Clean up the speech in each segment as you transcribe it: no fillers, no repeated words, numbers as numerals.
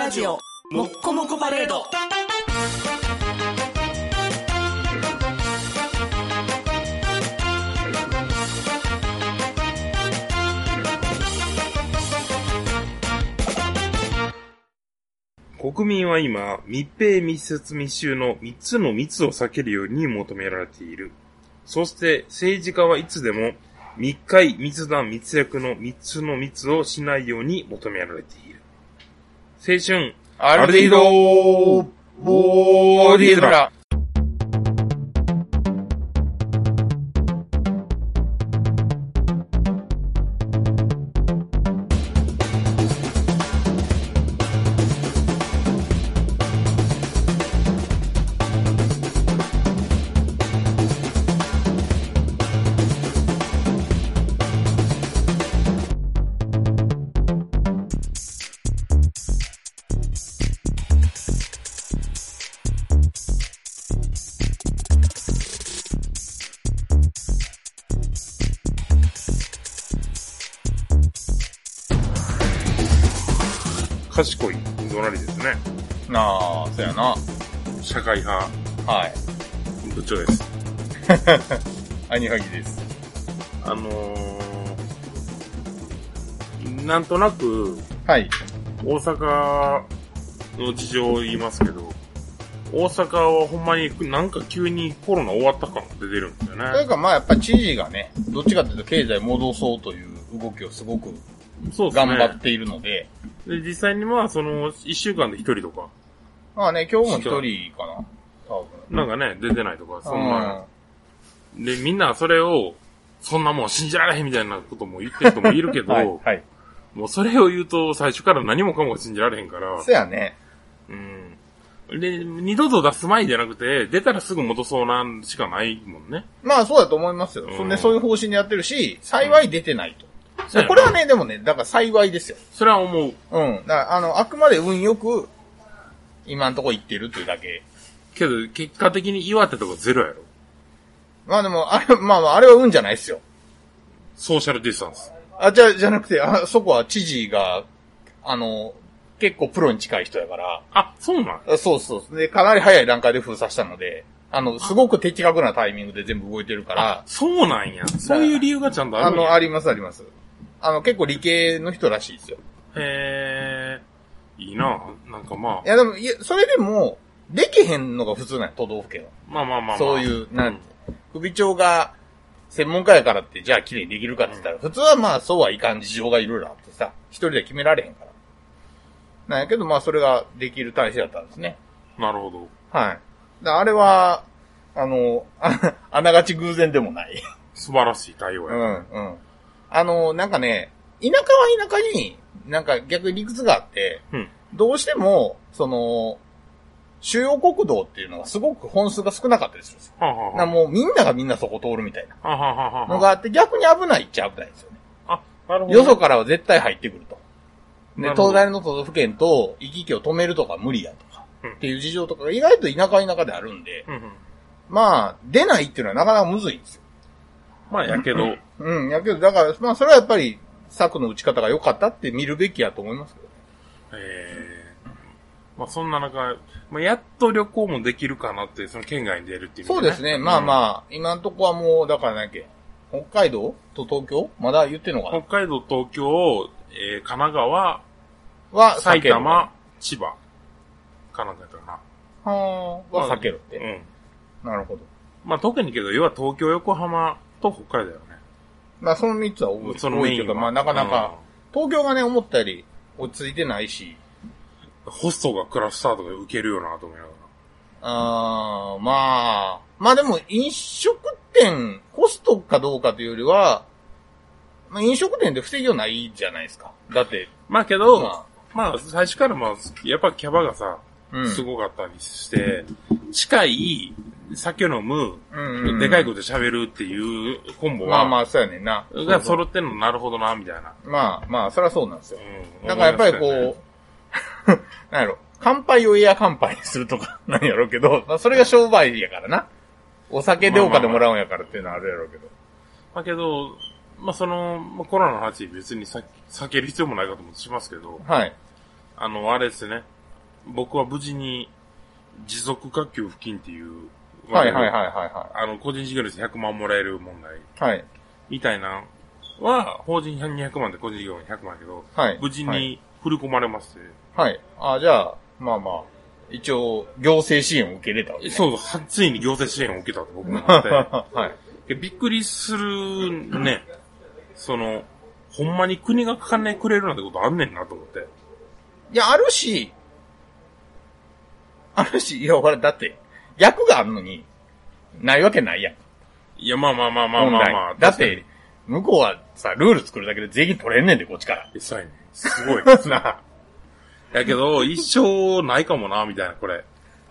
ラジオもっこもこパレード。 国民は今、密閉密接密集の3つの密を避けるように求められている。そして政治家はいつでも密会、密談、密約の3つの密をしないように求められている。青春アルデヒドボーディードラ。 賢い怒鳴りですね。 なあ、そうやな。 社会派。 はい。 部長です。 アニハギです。 なんとなく、 はい。 大阪の事情を言いますけど、大阪はほんまになんか急にコロナ終わった感が出てるんですよね。 というかまあやっぱ知事がね、どっちかというと経済戻そうという動きをすごくそうですね。 頑張っているので。 で、実際にはその、1週間で1人とか。 まあね、今日も1人かな。多分。 なんかね、出てないとか、そんな。で、みんなそれを、そんなもん信じられへんみたいなことも言ってる人もいるけど、 はい、はい。 もうそれを言うと最初から何もかも信じられへんから。 そうやね。 うん。で、二度と出す前じゃなくて、出たらすぐ戻そうなんしかないもんね。 まあそうだと思いますよ。そういう方針でやってるし、幸い出てないと。これはね、でもね、だから幸いですよ。 それは思う。 うん。だからあくまで運よく、今んとこ行ってるっていうだけ。 けど、結果的に岩手とかゼロやろ。 まあでも、あれは運じゃないですよ。 ソーシャルディスタンス。 じゃなくて、そこは知事が、結構プロに近い人やから。 あ、そうなんそうそう。で、かなり早い段階で封鎖したので、すごく的確なタイミングで全部動いてるから。 そうなんや。そういう理由がちゃんとあるんや。 あります。結構理系の人らしいですよ。 へー。いいな。なんかまあ。 いやでも、それでも、できへんのが普通なんや、都道府県は。 まあ。 そういう、首長が専門家やからって、じゃあ綺麗にできるかって言ったら、普通はまあそうはいかん事情がいろいろあってさ、一人で決められへんから。なんやけど、まあそれができる体制だったんですね。 なるほど。 はい。あれは、あながち偶然でもない。 素晴らしい対応や。 なんかね、田舎は田舎に、なんか逆に理屈があって、どうしても、主要国道っていうのがすごく本数が少なかったりするんですよ。もうみんながみんなそこ通るみたいなのがあって、逆に危ないっちゃ危ないんですよね。 あ、なるほど。 よそからは絶対入ってくると。で、東大の都道府県と行き来を止めるとか無理やとか、っていう事情とかが意外と田舎は田舎であるんで、まあ、出ないっていうのはなかなかむずいんですよ。 まあ、やけど。 やけど、だから、まあ、それはやっぱり、策の打ち方が良かったって見るべきやと思いますけどね。 まあ、そんな中、まあ、やっと旅行もできるかなって、その県外に出るっていう、 ね。そうですね。まあ、今んとこはもう、だから何やっけ、北海道と東京まだ言ってんのかな。 北海道、東京、神奈川、 は、 埼玉、千葉、神奈川かな。は避けるって。なるほど。 まあ、特にけど、要は東京、横浜と北海道だよね。 まあ、その3つは多い。 そのメインが。まあ、なかなか、東京がね、思ったより落ち着いてないし。 ホストがクラスターとか受けるよなと思いながら。 まあでも飲食店、ホストかどうかというよりは、まあ飲食店で防ぎようないじゃないですか。だって。 まあけど、まあ最初からやっぱキャバがさ、すごかったりして、近い、酒飲む、でかいこと喋るっていうコンボは。 まあ、そうやねんな。 が揃ってんのなるほどな、みたいな。 まあ、そりゃそうなんですよ。だからやっぱりこう、なんやろ、乾杯をエア乾杯にするとかなんやろうけど、まあ、それが商売やからな。お酒でお金もらうんやからっていうのはあるやろうけど。 まあけど、まあコロナの話別に避ける必要もないかと思ってしますけど。 はい。 あれですね。 僕は無事に持続化給付金っていう、 はいはいはいはいはい。 個人事業主100万もらえる問題。 はい。 みたいなは、法人200万で個人事業主100万やけど、 はい。 無事に振り込まれまして。 はい。あ、じゃあ、まあまあ、一応、行政支援を受け入れたわけ、ね。 そうそう、ついに行政支援を受けたと僕も思って。 はい。 びっくりするね。ほんまに国が金くれるなんてことあんねんなと思って。 いや、あるし、いや、これだって、役があるのに、ないわけないやん。 いや、まあ。 だって、向こうはさ、ルール作るだけで税金取れんねんで、こっちから。 そうやね。すごい。な。やけど、一生ないかもな、みたいな、これ。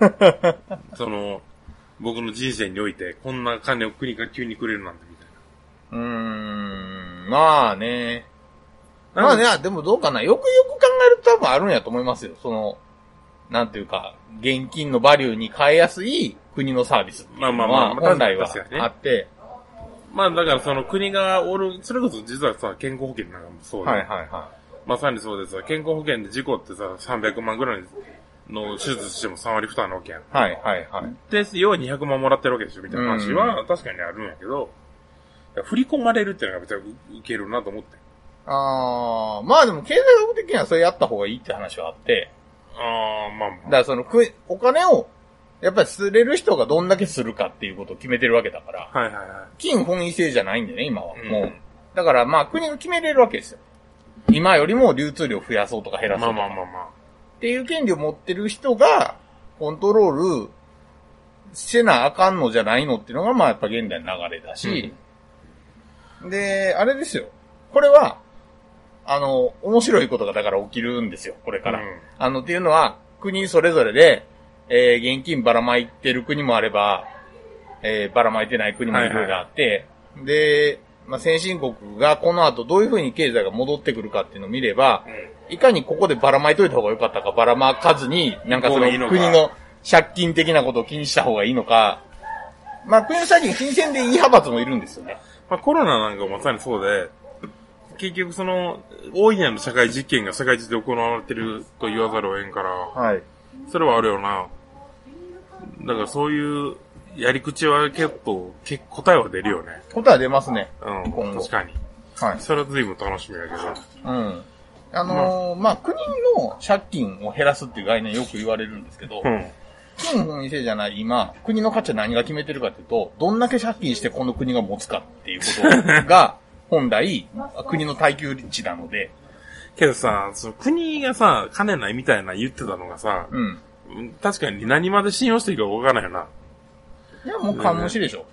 僕の人生において、こんな金を国が急にくれるなんて、みたいな。まあね。まあね、でもどうかな。よくよく考えると多分あるんやと思いますよ。なんていうか、現金のバリューに変えやすい国のサービスっていうのは、本来はあって。 まあだから国がそれこそ実はさ、健康保険なんかもそうで。 はいはいはい。 まさにそうですわ。健康保険で事故ってさ、300万ぐらいの手術しても3割負担なわけやん。 はいはいはい。 で、要は200万もらってるわけでしょみたいな話は確かにあるんやけど、振り込まれるっていうのが別に受けるなと思って。 まあでも経済学的にはそれやった方がいいって話はあって、 まあ。 だからお金を、やっぱりすれる人がどんだけするかっていうことを決めてるわけだから。 はいはいはい。 金本位制じゃないんでね、今は。もう。だからまあ国が決めれるわけですよ。今よりも流通量増やそうとか減らそうとか。 まあ。 っていう権利を持ってる人が、コントロールせなあかんのじゃないのっていうのがまあやっぱ現代の流れだし。で、あれですよ。これは、面白いことがだから起きるんですよ、これから。っていうのは、国それぞれで、現金ばらまいてる国もあれば、ばらまいてない国もいろいろあって、で、まあ、先進国がこの後どういう風に経済が戻ってくるかっていうのを見れば、いかにここでばらまいといた方が良かったか、ばらまかずに、なんか国の借金的なことを気にした方がいいのか、まあ、国の借金気にせんでいい派閥もいるんですよね。 まあ、コロナなんかまさにそうで、結局大いなる社会実験が世界中で行われてると言わざるを得んから、 はい。 それはあるよな。だからそういうやり口は結構答えは出るよね。 答えは出ますね。 うん、今後。確かに。 はい。 それは随分楽しみだけど。 うん。まあ、国の借金を減らすっていう概念よく言われるんですけど、金本位制じゃない今、国の価値は何が決めてるかっていうと、どんだけ借金してこの国が持つかっていうことが、本来、国の耐久値なので。 けどさ、国がさ、金ないみたいな言ってたのがさ、確かに何まで信用していいか分からないよな。 いや、もう勘無視でしょ。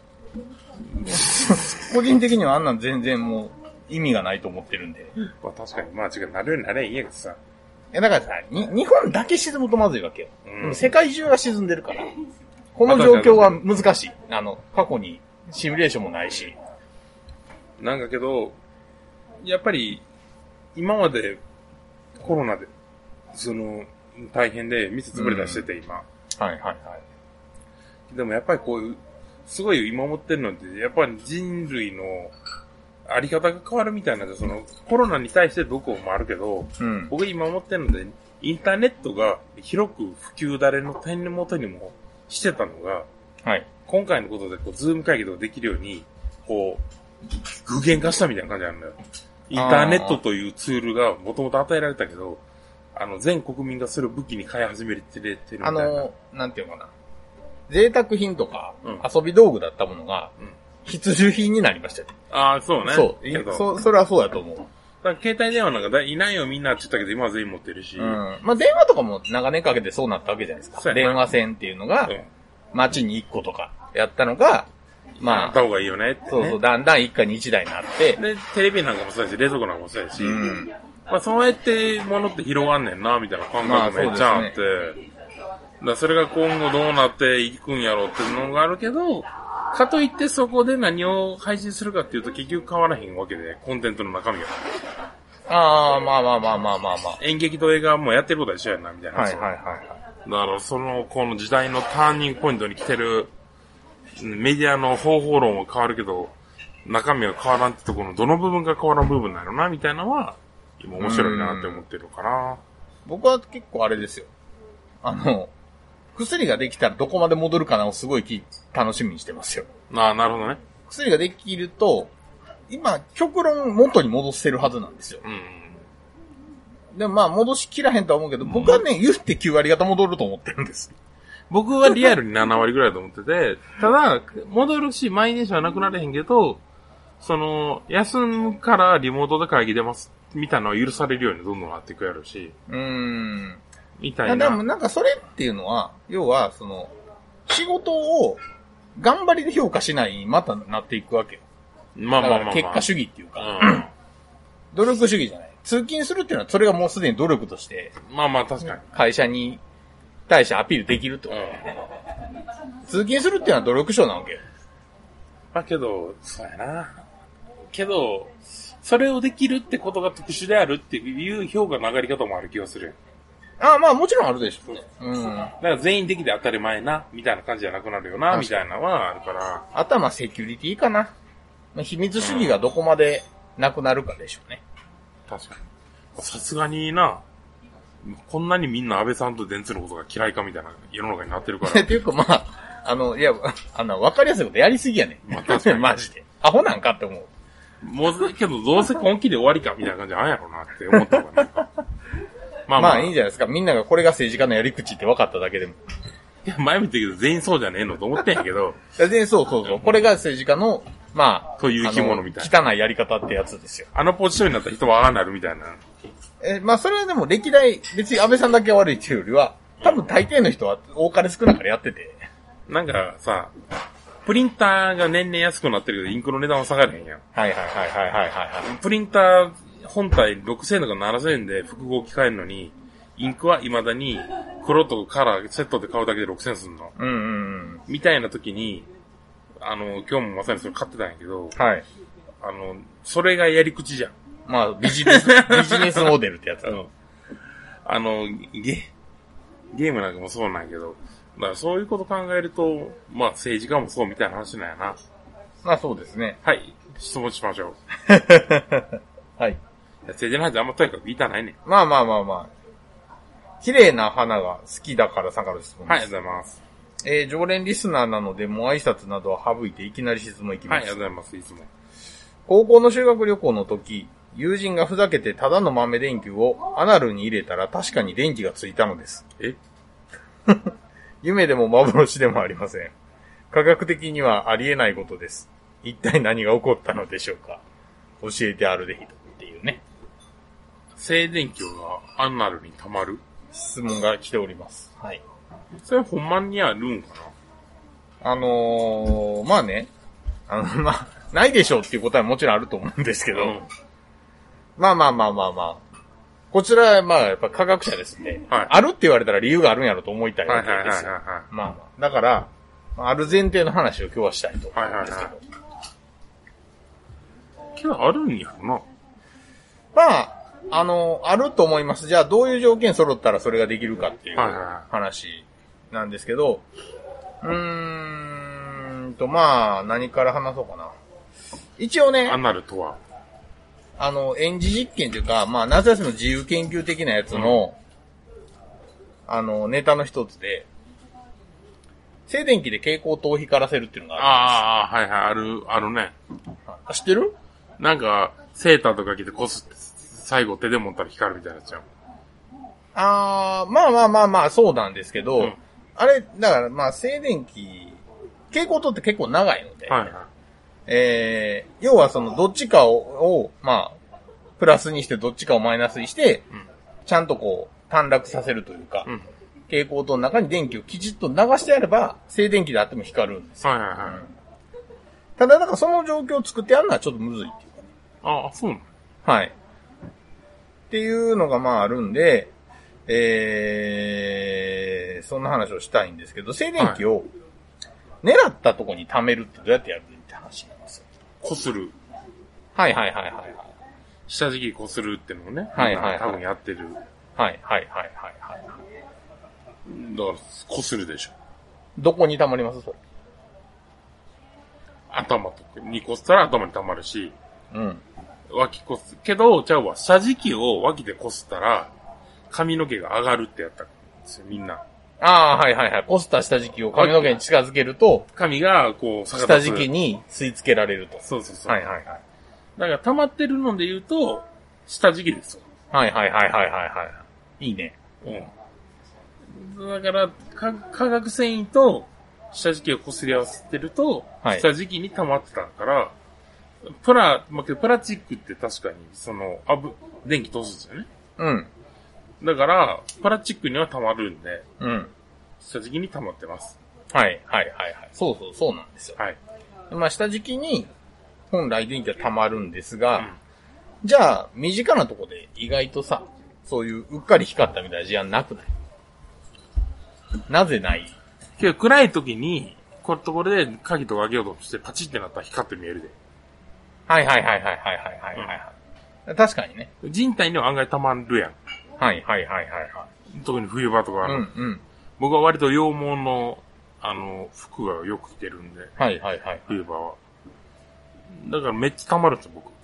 個人的にはあんなん全然もう意味がないと思ってるんで。 まあ確かに、まあ違う、なるようになれんいいやけどさ。いや、だからさ、日本だけ沈むとまずいわけよ。でも世界中が沈んでるから。この状況は難しい。過去にシミュレーションもないし。 なんかけど、やっぱり、今までコロナで、大変で店潰れたりしてて、今。 はいはいはい。 でもやっぱりこういう、すごい今思ってるのって、やっぱり人類のあり方が変わるみたいな、コロナに対してどこもあるけど、僕今思ってるので、インターネットが広く普及誰の手元にもしてたのが、 はい。 今回のことでズーム会議とかできるように、具現化したみたいな感じなんだよ。インターネットというツールがもともと与えられたけど、全国民がそれを武器に変え始めてるみたいな。 なんていうのかな。贅沢品とか、遊び道具だったものが、必需品になりましたよね。 ああ、そうね。 そう。それはそうだと思う。 だから携帯電話なんかいないよみんなって言ったけど、今は全員持ってるし。 まあ電話とかも長年かけてそうなったわけじゃないですか。電話線っていうのが、街に1個とかやったのが、まあ。 あった方がいいよねって、ね。 そう、だんだん一家に一台になって。 で、テレビなんかもそうやし、冷蔵庫なんかもそうやし。まあそうやって物って広がんねんな、みたいな感覚めっちゃあって。だそれが今後どうなっていくんやろうっていうのがあるけど、かといってそこで何を配信するかっていうと結局変わらへんわけで、コンテンツの中身が。 まあ。 演劇と映画もやってることは一緒やな、みたいな。 はい。だからこの時代のターニングポイントに来てる、メディアの方法論は変わるけど、中身は変わらんってところのどの部分が変わらん部分なのな、みたいなのは、今面白いなって思ってるかな。 僕は結構あれですよ。 薬ができたらどこまで戻るかなをすごい楽しみにしてますよ。 ああ、なるほどね。 薬ができると、今、極論元に戻せるはずなんですよ。うん。でもまあ、戻しきらへんとは思うけど、僕はね、言って9割方戻ると思ってるんです。 僕はリアルに7割ぐらいだと思ってて、ただ、戻るし、満員電車はなくなれへんけど、休むからリモートで会議出ます、みたいなのは許されるようにどんどんなっていくやろうし。みたいな。 でもなんかそれっていうのは、要は、仕事を頑張りで評価しないにまたなっていくわけよ。 まあ。 結果主義っていうか、努力主義じゃない。通勤するっていうのは、それがもうすでに努力として、 まあ確かに。 会社に対してアピールできるってことだよね。通勤するっていうのは努力賞なわけよ。 だけど、そうやな。けど、それをできるってことが特殊であるっていう評価の上がり方もある気がする。 まあもちろんあるでしょうね。 だから全員できて当たり前な、みたいな感じじゃなくなるよな、みたいなのはあるから。 あとはセキュリティかな。秘密主義がどこまでなくなるかでしょうね。 確かに。さすがにな、こんなにみんな安倍さんと電通のことが嫌いかみたいな世の中になってるから。 っていうかまあ、わかりやすいことやりすぎやねん。マジで。アホなんかって思う。 もう、けどどうせ今期で終わりかみたいな感じあんやろうなって思ったからね。 まあいいんじゃないですか。みんながこれが政治家のやり口って分かっただけでも。 いや、前見てるけど全員そうじゃねえのと思ってんやけど。 全員そう。これが政治家の、まあ、 という生き物みたいな。 汚いやり方ってやつですよ。 ポジションになったら人はああなるみたいな。 まあそれはでも歴代、別に安倍さんだけ悪いっていうよりは、多分大抵の人は多かれ少なかれやってて。 なんかさ、プリンターが年々安くなってるけど、インクの値段は下がれへんやん。 はい。 プリンター本体6000円とか7000円で複合機買えるのに、インクは未だに黒とカラーセットで買うだけで6000円すんの。みたいな時に、今日もまさにそれ買ってたんやけど、 はい。 それがやり口じゃん。 まあ、ビジネスモデルってやつだ。 ゲームなんかもそうなんやけど、だからそういうこと考えると、まあ政治家もそうみたいな話なんやな。 まあそうですね。 はい。質問しましょう。はい。 政治の話あんまとにかく言いたないね。 まあ。綺麗な花が好きだからさから質問です。 はい、ありがとうございます。 常連リスナーなので、もう挨拶などは省いていきなり質問いきます。 はい、ありがとうございます。いつも。 高校の修学旅行の時、友人がふざけてただの豆電球をアナルに入れたら確かに電気がついたのです。夢でも幻でもありません。科学的にはありえないことです。一体何が起こったのでしょうか。教えてあるでひとっていうね。 静電気がアナルに溜まる質問が来ております。はい。 それほんまにあるんかなまあね。ないでしょうっていう答えはもちろんあると思うんですけど。まあ。こちらはまあやっぱ科学者ですね。はい。あるって言われたら理由があるんやろと思いたいわけですよ。まあ。だから、ある前提の話を今日はしたいと思うんですけど。 今日あるんやろな。 まあ、あると思います。じゃあどういう条件揃ったらそれができるかっていう話なんですけど、まあ、何から話そうかな。一応ね、 アナルとは演示実験というか、まあ、夏休みの自由研究的なやつの、ネタの一つで、静電気で蛍光灯を光らせるっていうのがあるんです。あるね。 知ってる？ なんか、セーターとか着てこすって、最後手で持ったら光るみたいなやつじゃん。 まあ、そうなんですけど、あれ、だからまあ、静電気、蛍光灯って結構長いので、要はどっちかを、まあ、プラスにしてどっちかをマイナスにして、ちゃんとこう、短絡させるというか、蛍光灯の中に電気をきちっと流してやれば、静電気であっても光るんですよ。ただ、その状況を作ってやるのはちょっとむずいっていうかね。 ああ、そうなの？ はい。っていうのがまああるんで、そんな話をしたいんですけど、静電気を狙ったとこに溜めるってどうやってやるって話なんですよ。 こする。 はい。 下敷きこするってのをね。多分やってる。 はい。だから、 こするでしょ。 どこに溜まりますそれ？ 頭とかにこすったら頭に溜まるし、脇こす。けど、下敷きを脇でこすったら、髪の毛が上がるってやったんですよ、みんな。 ああ、はいはいはい。こすった下敷きを髪の毛に近づけると、 髪が、こう、 下敷きに吸い付けられると。 そうそうそう。 はいはいはい。 だから溜まってるので言うと、下敷きですよ。 はいはいはいはいはいはい。いいね。 うん。だから、化学繊維と下敷きを擦り合わせてると、はい、下敷きに溜まってたから、プラチックって確かに、電気通すんですよね。 うん。 だから、プラスチックには溜まるんで、 うん。 下敷きに溜まってます。 はいはいはいはい。そうなんですよ。 はい。 まあ、下敷きに、本来電気は溜まるんですが、じゃあ、身近なとこで意外とさ、そういううっかり光ったみたいな事案なくない？なぜない？ けど暗い時に、このところで鍵とか開けようとしてパチってなったら光って見えるで。 はいはいはいはいはいはいはい。確かにね。 人体には案外溜まるやん。 はいはいはいはいはい。 特に冬場とか。僕は割と羊毛の、服がよく着てるんで。 はいはいはい。 冬場は。だからめっちゃ溜まるんですよ、僕。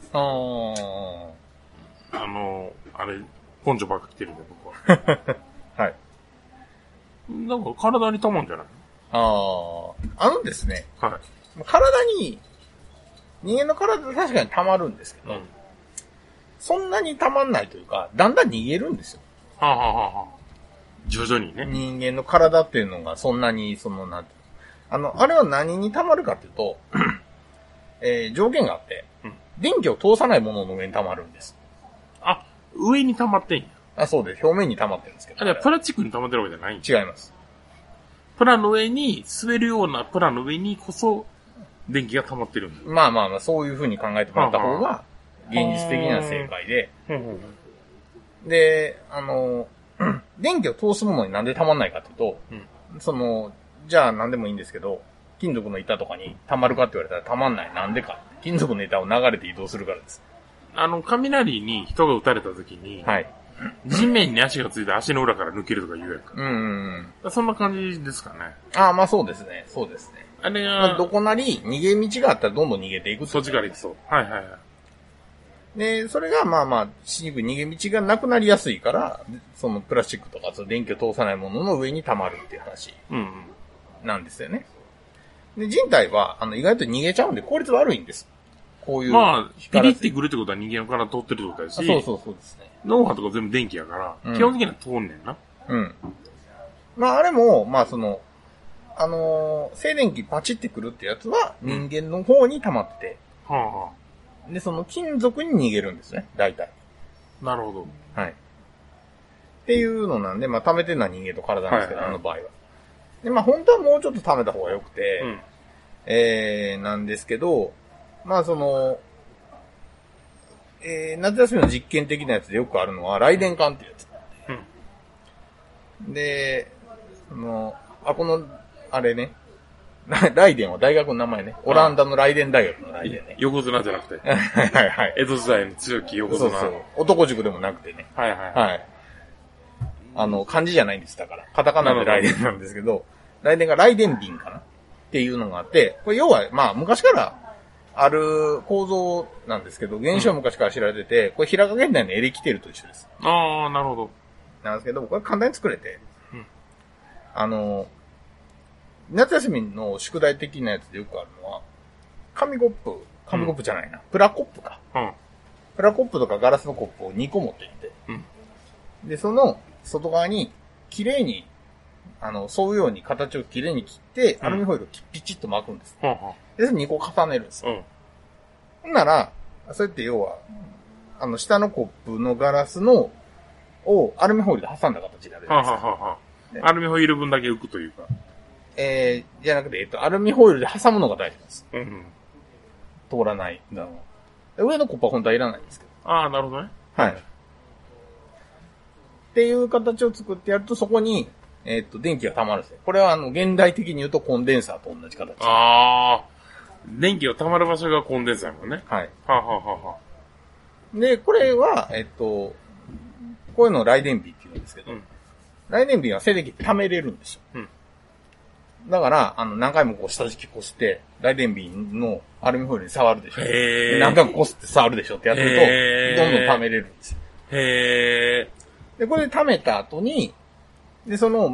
あれ、ポンチョばっか着てるんで、僕は。 はい。 なんか体に溜まるんじゃない？ ですね。 はい。 人間の体確かに溜まるんですけど、そんなに溜まんないというか、だんだん逃げるんですよ。 はあ、はあはあ、徐々にね。 人間の体っていうのがそんなに、なんてあれは何に溜まるかっていうと、条件があって、電気を通さないものの上に溜まるんです。 あ、上に溜まってんや。 そうです。表面に溜まってるんですけど。 じゃあプラスチックに溜まってるわけじゃないん違います。 プラの上に、滑るようなプラの上にこそ、電気が溜まってるんだ。 まあまあまあ、そういう風に考えてもらった方が、現実的な正解で。で、電気を通すものになんで溜まんないかっていうと、じゃあ何でもいいんですけど、金属の板とかに溜まるかって言われたら溜まんない。なんでか。金属の板を流れて移動するからです。 雷に人が撃たれた時に、はい。地面に足がついて足の裏から抜けるとか言うやんか。そんな感じですかね。 まあそうですね。そうですね。あれが、どこなり逃げ道があったらどんどん逃げていく。 そっちから行くそう。はいはいはい。 で、それがまあまあ、しにくい逃げ道がなくなりやすいから、プラスチックとか電気を通さないものの上に溜まるっていう話。なんですよね。で、人体は、意外と逃げちゃうんで効率悪いんです。こういう。 まあ、ピリってくるってことは人間から通ってるってことだし。 そうですね。 脳波とか全部電気やから、基本的には通んねんな。 まあ、あれも、まあ静電気パチってくるってやつは人間の方に溜まってて。で、金属に逃げるんですね、大体。 なるほど。 はい。っていうのなんで、まあ、溜めてるのは人間と体なんですけど、場合は。で、まあ、本当はもうちょっと溜めた方が良くて、なんですけど、まあ、夏休みの実験的なやつでよくあるのは、雷電管っていうやつ。で、あれね、ライデンは大学の名前ね。オランダのライデン大学のライデンね。 横綱じゃなくて。 はいはい。 江戸時代の強き横綱。 そう。男塾でもなくてね。 はいはい。 漢字じゃないんです。だから。カタカナでライデンなんですけど、ライデンがライデン瓶かなっていうのがあって、これ要は、まあ昔からある構造なんですけど、現象は昔から知られてて、これ平賀源内のエレキテルと一緒です。 ああ、なるほど。 なんですけど、これ簡単に作れて、夏休みの宿題的なやつでよくあるのは、紙コップじゃないな。プラコップか。プラコップとかガラスのコップを2個持っていて、で、その外側に綺麗に、沿うように形を綺麗に切って、アルミホイルをピチッと巻くんです。で、それ2個重ねるんですよ。ほんなら、それって要は、下のコップのガラスをアルミホイルで挟んだ形になるんですよ。 アルミホイル分だけ浮くというか。 じゃなくて、アルミホイルで挟むのが大事です。通らない。上のコップは本当はいらないんですけど。 ああ、なるほどね。 はい。っていう形を作ってやると、そこに、電気が溜まるんですよ。これは現代的に言うとコンデンサーと同じ形。 ああ。電気が溜まる場所がコンデンサーやもんね。 はい。 は。 で、これは、こういうのを雷電瓶って言うんですけど、雷電瓶は静電気溜めれるんですよ。だから、何回もこう下敷きこすって、雷電瓶のアルミホイルに触るでしょ。何回もこすって触るでしょってやってると、どんどん溜めれるんですよ。で、これで溜めた後に、で、まあ、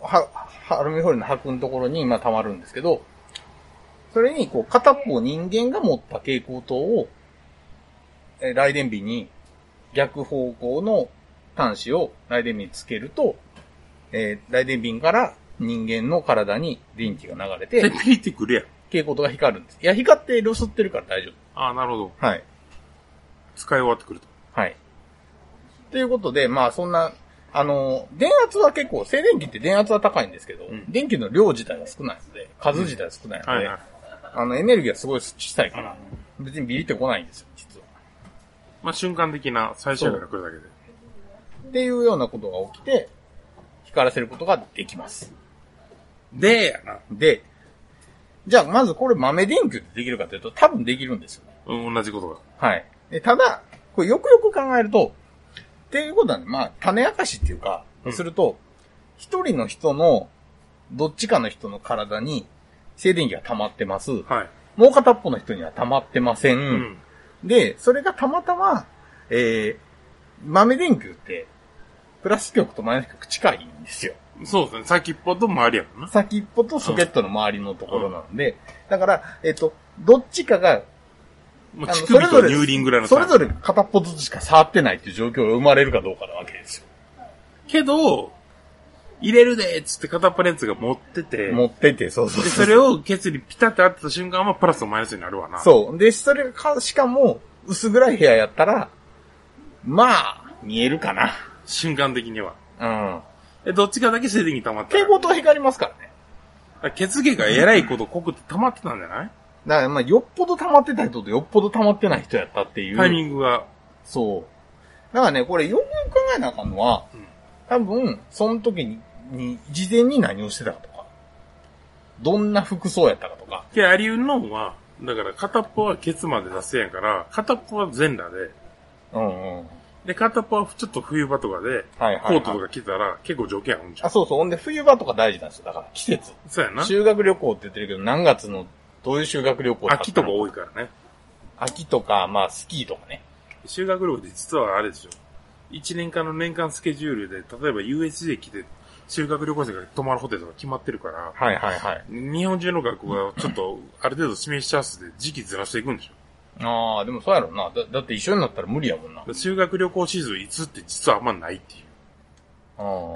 アルミホイルの箔のところに、溜まるんですけど、それに、片っぽ人間が持った蛍光灯を、雷電瓶に逆方向の端子を雷電瓶につけると、雷電瓶から人間の体に電気が流れて、 ピリってくるやん。 蛍光灯が光るんです。いや、光ってロスってるから大丈夫。 ああ、なるほど。 はい。 使い終わってくると。 はい。ということで、そんな、電圧は結構、静電気って電圧は高いんですけど、電気の量自体は少ないので、数自体は少ないので、エネルギーはすごい小さいから、別にビリってこないんですよ、実は。 瞬間的な最小から来るだけで。 っていうようなことが起きて、光らせることができます。 で、 じゃあまずこれ豆電球ってできるかというと、多分できるんですよね。 同じことが。 はい。ただ、これよくよく考えると、っていうことはね、種明かしっていうか、すると、一人の人の、どっちかの人の体に静電気が溜まってます。 はい。 もう片っぽの人には溜まってません。で、それがたまたま、豆電球って、プラス極とマイナス極近いんですよ。 そうですね。先っぽと周りやもんな。 先っぽとソケットの周りのところなんで、だから、どっちかが、 乳首と乳輪ぐらいのそれぞれ片っぽずつしか触ってないっていう状況が生まれるかどうかなわけですよ。 けど、入れるでーっつって片っぽのやつが持ってて、 そう。 で、それをケツにピタッて当てた瞬間はプラスとマイナスになるわな。 そう。で、それか、しかも、薄暗い部屋やったら、見えるかな。 瞬間的には。 うん。 どっちかだけ静電気溜まって蛍光灯光りますからね。 血毛がえらいこと濃くて溜まってたんじゃない？ だからよっぽど溜まってた人とよっぽど溜まってない人やったっていう。 タイミングが。 そう。だからね、これよく考えなあかんのは、多分、その時に、事前に何をしてたかとか、どんな服装やったかとか。 ありうんのは、だから片っぽはケツまで出せやんから、片っぽは全裸で、で、片っぽはちょっと冬場とかで、コートとか着たら結構条件あるんじゃん。 そうそう。ほんで冬場とか大事なんですよ。だから季節。 そうやな。 修学旅行って言ってるけど、何月の、どういう修学旅行秋とか多いからね。 秋とか、スキーとかね。 修学旅行で実はあれでしょ。1年間の年間スケジュールで、例えば USJ 来て、修学旅行生が泊まるホテルとか決まってるから、日本中の学校がちょっと、ある程度示しチャンスで時期ずらしていくんでしょ。 でもそうやろな。だって一緒になったら無理やもんな。 修学旅行シーズンいつって実はあんまないっていう。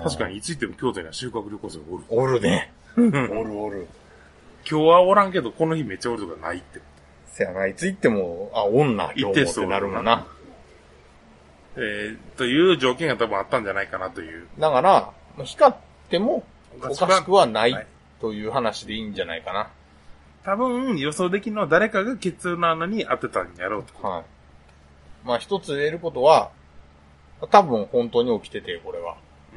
確かにいつ行っても京都には修学旅行生がおる。 おるね。おる。 今日はおらんけど、この日めっちゃおるとかないって。 せやな、いつ行っても、女、今日もってなるもんな。 という条件が多分あったんじゃないかなという。 だから、光ってもおかしくはないという話でいいんじゃないかな。 多分予想できるのは誰かがケツの穴に当てたんやろうと。 はい。一つ言えることは、多分本当に起きてて、これは。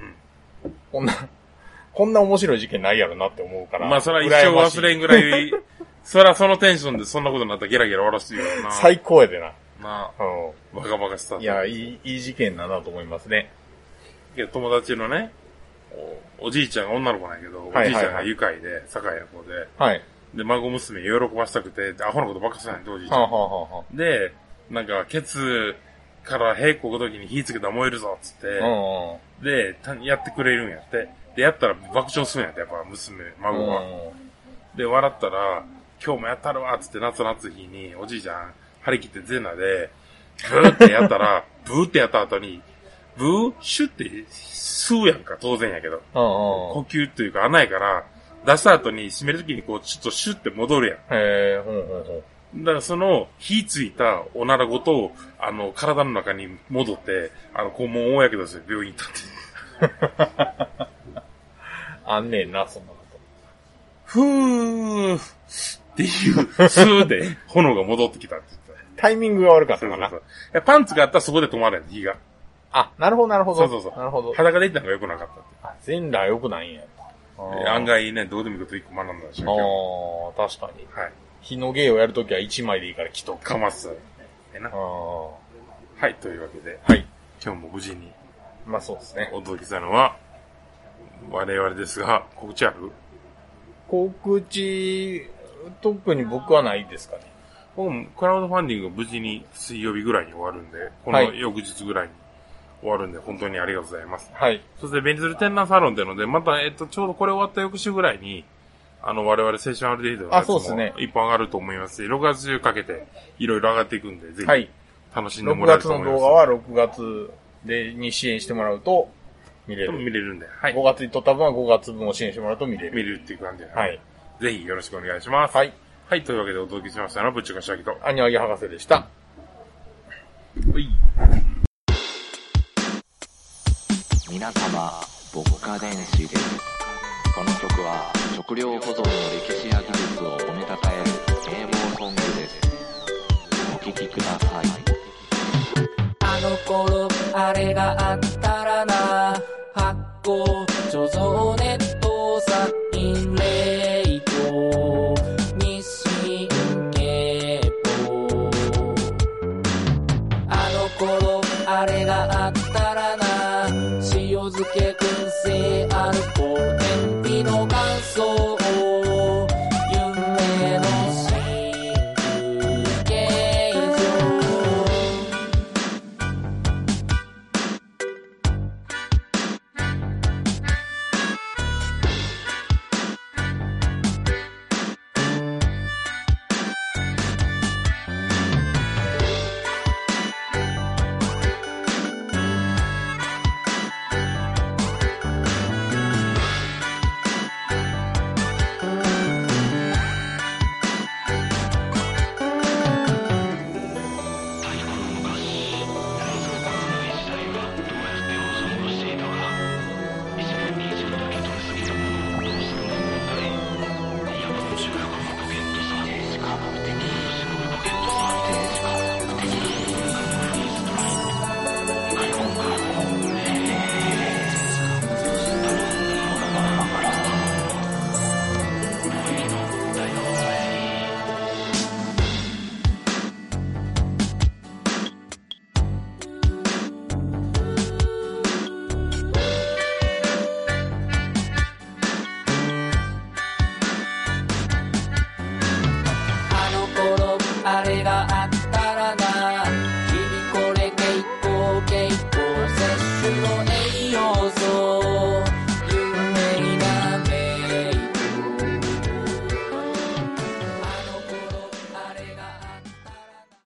こんな面白い事件ないやろなって思うから。 それは一生忘れんぐらい、そらそのテンションでそんなことになったらゲラゲラ笑してるよな。 最高やでな。 バカバカした。 いや、いい事件だなと思いますね。 友達のね、おじいちゃんが女の子なんやけど、おじいちゃんが愉快で、酒屋の子で、で、孫娘喜ばしたくて、アホなことばっかさないんで、おじいちゃん。で、ケツから平行く時に火つけたら燃えるぞ、つって、で、やってくれるんやって。で、やったら爆笑するんやって、やっぱ孫が。で、笑ったら、今日もやったるわ、つって夏日に、おじいちゃん、張り切って全裸で、ブーってやったら、ブーってやった後に、ブーシュって吸うやんか、当然やけど。呼吸というか穴やから、出した後に閉めるときにちょっとシュって戻るやん。だからその、火ついたおならごと、体の中に戻って、肛門大やけどして病院行ったって。 あんねんな、そんなこと。 ふーっていう、スーで炎が戻ってきたって言った。 タイミングが悪かったかな。 パンツがあったらそこで止まるやん、火が。 なるほど。 なるほど。裸で行ったのが良くなかったって。 全裸良くないんや。 案外ね、どうでもいいこと一個学んだでしょ。 確かに。日の芸をやるときは1枚でいいから着とく。 かます。はい、というわけで。今日も無事に。 そうですね。 お届けしたのは、我々ですが、告知ある？ 告知、特に僕はないですかね。 僕もクラウドファンディングが無事に水曜日ぐらいに終わるんで、この翌日ぐらいに終わるんで、本当にありがとうございます。 はい。 そして、ベニズル展覧サロンっていうので、また、ちょうどこれ終わった翌週ぐらいに、我々青春アルデヒドのやつも一本上がると思いますし、6月中かけていろいろ上がっていくんで、ぜひ楽しんでもらえると思います。 6月の動画は6月に支援してもらうと見れる。 見れるんで、はい。 5月に撮った分は5月分を支援してもらうと見れる。 見れるっていう感じで、 はい。 ぜひよろしくお願いします。 はい。 はい、というわけでお届けしましたのは、ぶっちゅかしあきと、 アニワギ博士でした。 皆様、牧歌電子です。この曲は食料保存の歴史や技術を褒めたたえる啓蒙ソングです。お聴きください。 あの頃あれがあったらな、発酵貯蔵ネットサインレイト日清経法。あの頃あれがあったらな、塩漬け燻製アルコール天日の乾燥